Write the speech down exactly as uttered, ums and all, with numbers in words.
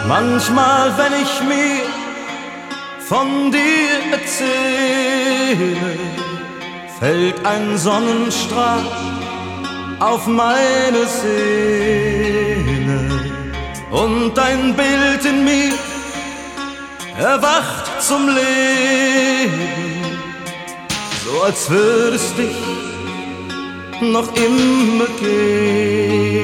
Manchmal, wenn ich mir von dir erzähle, fällt ein Sonnenstrahl auf meine Seele und ein Bild in mir erwacht zum Leben, so als würde es dich noch immer geben.